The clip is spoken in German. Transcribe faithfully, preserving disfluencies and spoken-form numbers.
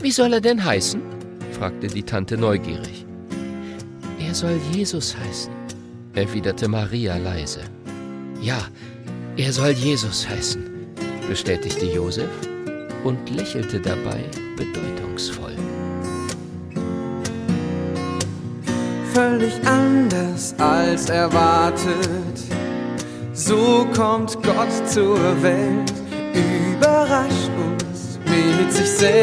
Wie soll er denn heißen?« fragte die Tante neugierig. »Er soll Jesus heißen«, erwiderte Maria leise. »Ja, er soll Jesus heißen«, bestätigte Josef und lächelte dabei bedeutungsvoll. Völlig anders als erwartet, so kommt Gott zur Welt, überrascht uns mit sich selbst.